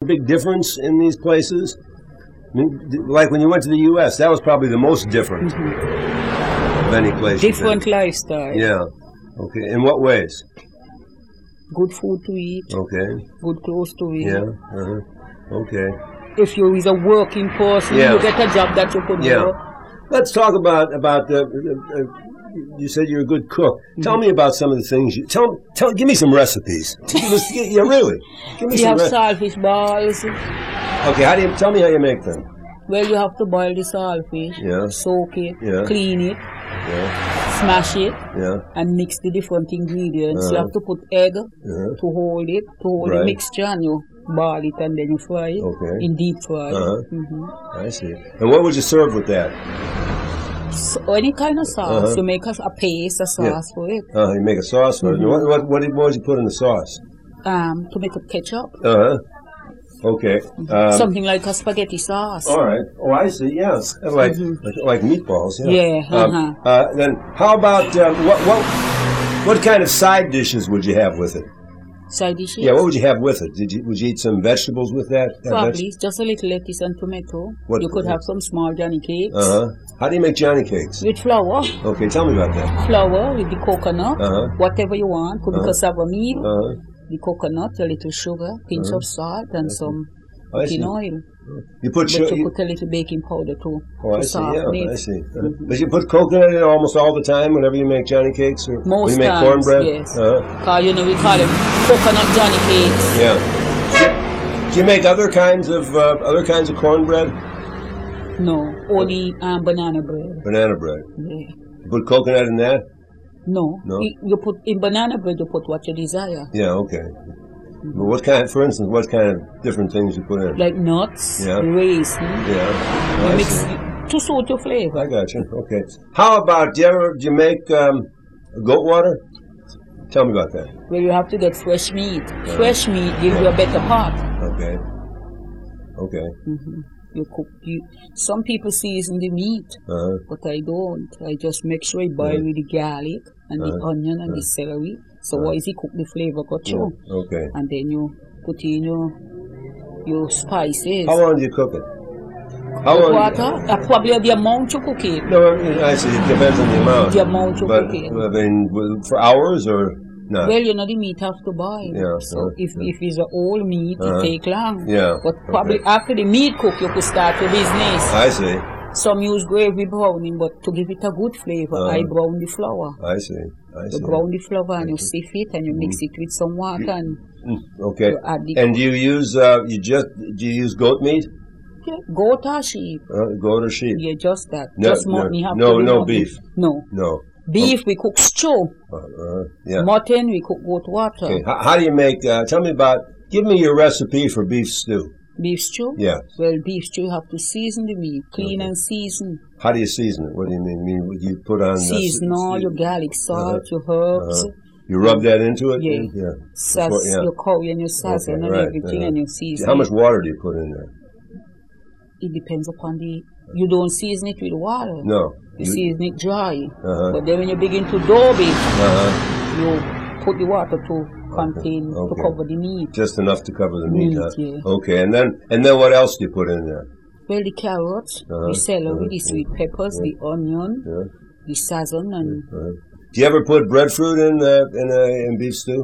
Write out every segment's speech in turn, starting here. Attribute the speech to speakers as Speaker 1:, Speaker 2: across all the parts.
Speaker 1: big difference in these places? I mean, like when you went to the U.S., that was probably the most different of any place.
Speaker 2: Different lifestyle.
Speaker 1: Yeah. Okay. In what ways?
Speaker 2: Good food to eat.
Speaker 1: Okay.
Speaker 2: Good clothes to wear.
Speaker 1: Yeah. Okay.
Speaker 2: If you is a working person,
Speaker 1: Yeah.
Speaker 2: you get a job that you could
Speaker 1: Yeah.
Speaker 2: work.
Speaker 1: Let's talk about you said you're a good cook. Tell me about some of the things you give me some recipes. Yeah, really. Give me
Speaker 2: You
Speaker 1: some
Speaker 2: have saltfish balls.
Speaker 1: Okay, tell me how you make them?
Speaker 2: Well, you have to boil the saltfish,
Speaker 1: Yeah.
Speaker 2: soak it,
Speaker 1: Yeah.
Speaker 2: clean it,
Speaker 1: Yeah.
Speaker 2: smash it,
Speaker 1: Yeah.
Speaker 2: and mix the different ingredients. You have to put egg to hold it, the
Speaker 1: Right.
Speaker 2: mixture, and you boil it and then you fry it in deep fry.
Speaker 1: I see. And what would you serve with that?
Speaker 2: So any kind of sauce. You make a paste, a sauce for it.
Speaker 1: You make a sauce for it. What would you put in the sauce?
Speaker 2: Tomato ketchup.
Speaker 1: Okay.
Speaker 2: Something like a spaghetti sauce.
Speaker 1: All right. Oh, I see. Yes, like meatballs. Yeah.
Speaker 2: Yeah.
Speaker 1: Then how about what kind of side dishes would you have with it?
Speaker 2: Side dishes?
Speaker 1: Yeah. What would you have with it? Would you eat some vegetables with that?
Speaker 2: Probably just a little lettuce and tomato. You could have some small Johnny cakes.
Speaker 1: How do you make Johnny cakes?
Speaker 2: With flour.
Speaker 1: Okay, tell me about that.
Speaker 2: Flour with the coconut, whatever you want. Could be cassava meal, the coconut, a little sugar, pinch of salt, and some cooking oil.
Speaker 1: You put
Speaker 2: But you put a little baking powder too.
Speaker 1: Oh, I see. Yeah, I see. But you put coconut in almost all the time whenever you make Johnny cakes, or
Speaker 2: most
Speaker 1: when you make
Speaker 2: times,
Speaker 1: cornbread.
Speaker 2: yes. Cause we call them coconut Johnny cakes.
Speaker 1: Yeah. Do you make other kinds of cornbread?
Speaker 2: No, only banana bread.
Speaker 1: Banana bread.
Speaker 2: Yeah.
Speaker 1: You put coconut in that?
Speaker 2: No.
Speaker 1: No?
Speaker 2: You put in banana bread. You put what you desire.
Speaker 1: Yeah. Okay. But what kind? For instance, what kind of different things you put in?
Speaker 2: Like nuts, raisins.
Speaker 1: Yeah.
Speaker 2: You mix to suit your flavor.
Speaker 1: I got you. Okay. How about do you make goat water? Tell me about that.
Speaker 2: Well, you have to get fresh meat. Fresh meat gives you a better part.
Speaker 1: Okay. Okay.
Speaker 2: You cook. Some people season the meat, but I don't. I just make sure I boil with the garlic and the onion and the celery. So once you cook, the flavor go through.
Speaker 1: Okay.
Speaker 2: And then you put in your spices.
Speaker 1: How long do you cook it?
Speaker 2: How long? Water? Probably the amount you cook it.
Speaker 1: No, I see. It depends on the amount.
Speaker 2: The amount you cook it.
Speaker 1: I mean, for hours or not?
Speaker 2: Well, the meat have to boil.
Speaker 1: Yeah.
Speaker 2: So if it's a whole meat, it take long.
Speaker 1: Yeah.
Speaker 2: But probably after the meat cook, you could start your business.
Speaker 1: I see.
Speaker 2: Some use gravy browning, but to give it a good flavor, I brown the flour.
Speaker 1: I see.
Speaker 2: You brown the flour and you sift it and you mix it with some water and
Speaker 1: okay.
Speaker 2: you add the
Speaker 1: and do you use do you use goat meat?
Speaker 2: Yeah, goat or sheep.
Speaker 1: Goat or sheep?
Speaker 2: Yeah, just that.
Speaker 1: No,
Speaker 2: just mutton.
Speaker 1: no beef.
Speaker 2: No.
Speaker 1: No.
Speaker 2: Beef we cook stew.
Speaker 1: Yeah.
Speaker 2: Mutton we cook goat water.
Speaker 1: Okay. How do you make? Give me your recipe for beef stew.
Speaker 2: Beef stew?
Speaker 1: Yeah.
Speaker 2: Well, beef stew you have to season the meat, clean and season.
Speaker 1: How do you season it? What do you mean? You put on
Speaker 2: season all your garlic, salt, your herbs.
Speaker 1: You rub that into it?
Speaker 2: Yeah. Your curry and your salsa and everything and you season.
Speaker 1: How much water do you put in there?
Speaker 2: It depends upon you don't season it with water.
Speaker 1: No.
Speaker 2: You season it dry. But then when you begin to dough it, you put the water to to cover the meat.
Speaker 1: Just enough to cover the meat,
Speaker 2: yeah.
Speaker 1: Okay, and then what else do you put in there?
Speaker 2: Well, the carrots, the celery, the sweet peppers, the onion, the sazon, and.
Speaker 1: Do you ever put breadfruit in beef stew?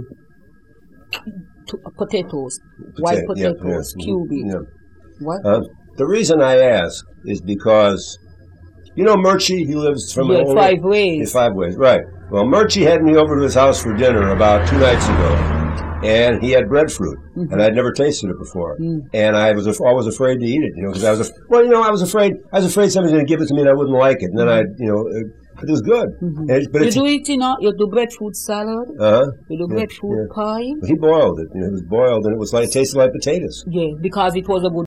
Speaker 2: Potatoes, white potatoes, cubed.
Speaker 1: Yeah.
Speaker 2: What?
Speaker 1: The reason I ask is because, Murchie, he lives from
Speaker 2: 5 ways.
Speaker 1: 5 ways, right. Well, Murchie had me over to his house for dinner about 2 nights ago, and he had breadfruit, and I'd never tasted it before, and I was always afraid to eat it, because I was afraid somebody's going to give it to me and I wouldn't like it, and then it was good. But
Speaker 2: you do it, you do breadfruit salad. You do breadfruit pie.
Speaker 1: He boiled it. It was boiled, and it tasted like potatoes.
Speaker 2: Yeah, because it was a good